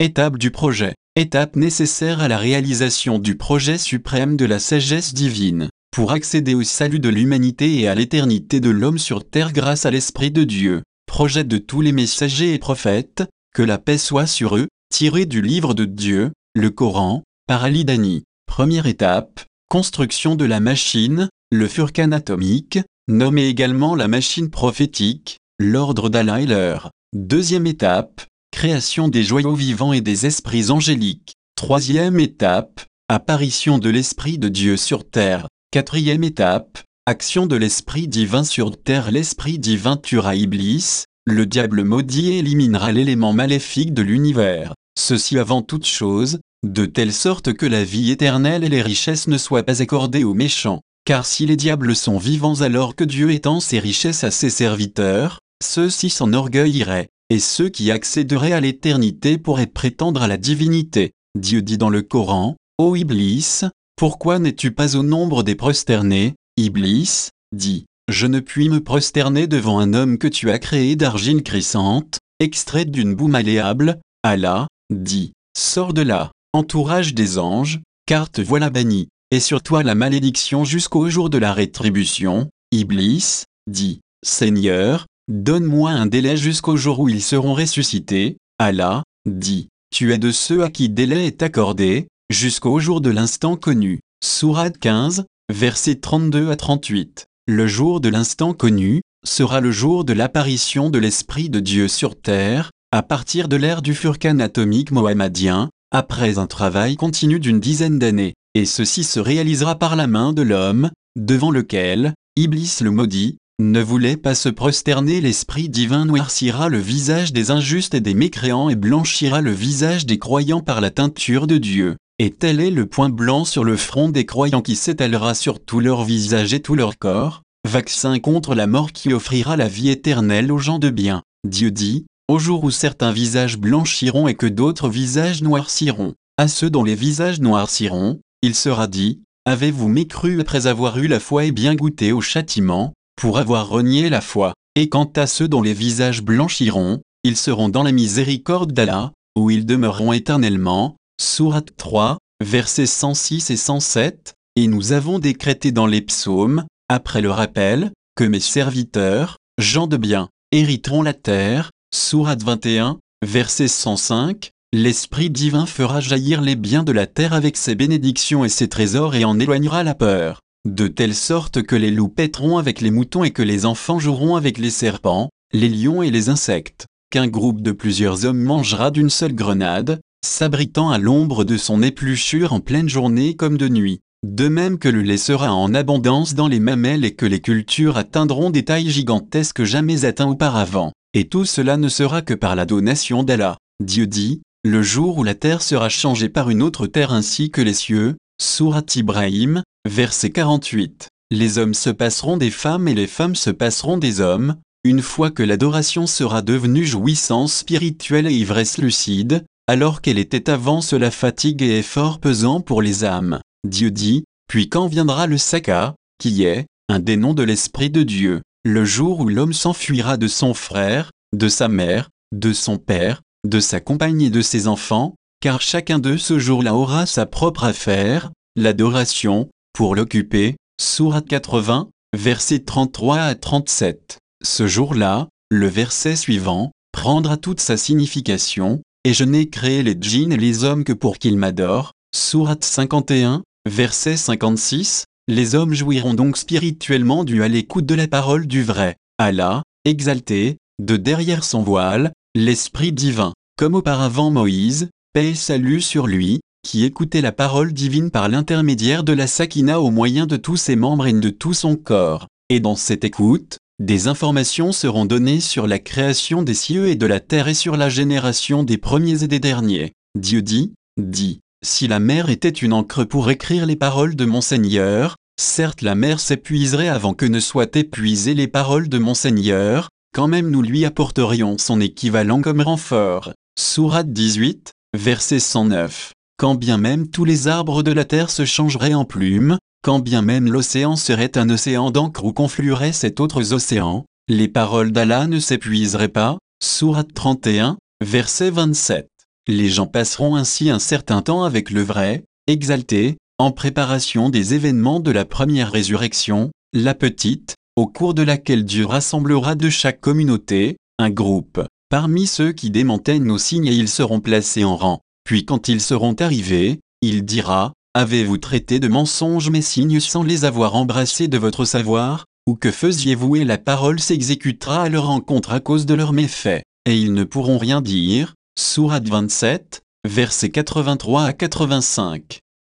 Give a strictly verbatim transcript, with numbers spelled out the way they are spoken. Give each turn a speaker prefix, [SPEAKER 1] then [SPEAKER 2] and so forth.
[SPEAKER 1] Étape du projet. Étape nécessaire à la réalisation du projet suprême de la sagesse divine, pour accéder au salut de l'humanité et à l'éternité de l'homme sur terre grâce à l'Esprit de Dieu. Projet de tous les messagers et prophètes, que la paix soit sur eux, tiré du livre de Dieu, le Coran, par Ali Dani. Première étape, construction de la machine, le furqan atomique, nommé également la machine prophétique, l'ordre d'Allah et l'heure. Deuxième étape, création des joyaux vivants et des esprits angéliques. Troisième étape, apparition de l'Esprit de Dieu sur terre. Quatrième étape, action de l'Esprit divin sur terre. L'Esprit divin tuera Iblis, le diable maudit, et éliminera l'élément maléfique de l'univers. Ceci avant toute chose, de telle sorte que la vie éternelle et les richesses ne soient pas accordées aux méchants. Car si les diables sont vivants alors que Dieu étend ses richesses à ses serviteurs, ceux-ci s'enorgueilliraient, et ceux qui accéderaient à l'éternité pourraient prétendre à la divinité. Dieu dit dans le Coran, « Ô Iblis, pourquoi n'es-tu pas au nombre des prosternés ?» Iblis dit, « Je ne puis me prosterner devant un homme que tu as créé d'argile crissante, extraite d'une boue malléable. » Allah dit, « Sors de là, entourage des anges, car te voilà banni, et sur toi la malédiction jusqu'au jour de la rétribution. » Iblis dit, « Seigneur, donne-moi un délai jusqu'au jour où ils seront ressuscités. » Allah dit, « Tu es de ceux à qui délai est accordé, jusqu'au jour de l'instant connu. » Sourate quinze, versets trente-deux à trente-huit. Le jour de l'instant connu sera le jour de l'apparition de l'Esprit de Dieu sur terre, à partir de l'ère du furqan atomique mohammedien, après un travail continu d'une dizaine d'années, et ceci se réalisera par la main de l'homme, devant lequel, Iblis le maudit, ne voulait pas se prosterner. L'Esprit divin noircira le visage des injustes et des mécréants et blanchira le visage des croyants par la teinture de Dieu. Et tel est le point blanc sur le front des croyants qui s'étalera sur tout leur visage et tout leur corps, vaccin contre la mort qui offrira la vie éternelle aux gens de bien. Dieu dit, au jour où certains visages blanchiront et que d'autres visages noirciront, à ceux dont les visages noirciront, il sera dit, avez-vous mécru après avoir eu la foi et bien goûté au châtiment, pour avoir renié la foi? Et quant à ceux dont les visages blanchiront, ils seront dans la miséricorde d'Allah, où ils demeureront éternellement. Sourate trois, versets cent six et cent sept, et nous avons décrété dans les psaumes, après le rappel, que mes serviteurs, gens de bien, hériteront la terre. Sourate vingt et un, verset cent cinq, l'Esprit divin fera jaillir les biens de la terre avec ses bénédictions et ses trésors et en éloignera la peur, de telle sorte que les loups paîtront avec les moutons et que les enfants joueront avec les serpents, les lions et les insectes, qu'un groupe de plusieurs hommes mangera d'une seule grenade, s'abritant à l'ombre de son épluchure en pleine journée comme de nuit. De même que le lait sera en abondance dans les mamelles et que les cultures atteindront des tailles gigantesques jamais atteintes auparavant. Et tout cela ne sera que par la donation d'Allah. Dieu dit, le jour où la terre sera changée par une autre terre ainsi que les cieux. Sourate Ibrahim, verset quarante-huit. Les hommes se passeront des femmes et les femmes se passeront des hommes, une fois que l'adoration sera devenue jouissance spirituelle et ivresse lucide, alors qu'elle était avant cela fatigue et effort pesant pour les âmes. Dieu dit, puis quand viendra le Saka, qui est un des noms de l'Esprit de Dieu, le jour où l'homme s'enfuira de son frère, de sa mère, de son père, de sa compagne et de ses enfants, car chacun d'eux ce jour-là aura sa propre affaire, l'adoration, pour l'occuper. Sourate quatre-vingts, versets trente-trois à trente-sept. Ce jour-là, le verset suivant, prendra toute sa signification, et je n'ai créé les djinns et les hommes que pour qu'ils m'adorent. Sourate cinquante et un, verset cinquante-six, les hommes jouiront donc spirituellement du à l'écoute de la parole du vrai Allah, exalté, de derrière son voile, l'Esprit divin, comme auparavant Moïse, paix et salut sur lui, qui écoutait la parole divine par l'intermédiaire de la sakina au moyen de tous ses membres et de tout son corps. Et dans cette écoute, des informations seront données sur la création des cieux et de la terre et sur la génération des premiers et des derniers. Dieu dit, dit, si la mer était une encre pour écrire les paroles de mon Seigneur, certes la mer s'épuiserait avant que ne soient épuisées les paroles de mon Seigneur, quand même nous lui apporterions son équivalent comme renfort. Sourate dix-huit, verset cent neuf. Quand bien même tous les arbres de la terre se changeraient en plumes, quand bien même l'océan serait un océan d'encre où conflueraient sept autres océans, les paroles d'Allah ne s'épuiseraient pas. Sourate trente et un, verset vingt-sept. Les gens passeront ainsi un certain temps avec le vrai, exalté, en préparation des événements de la première résurrection, la petite, au cours de laquelle Dieu rassemblera de chaque communauté, un groupe. Parmi ceux qui démantèlent nos signes et ils seront placés en rang. Puis quand ils seront arrivés, il dira, « Avez-vous traité de mensonges mes signes sans les avoir embrassés de votre savoir, ou que faisiez-vous » et la parole s'exécutera à leur encontre à cause de leurs méfaits, et ils ne pourront rien dire. Sourate vingt-sept, versets quatre-vingt-trois à quatre-vingt-cinq.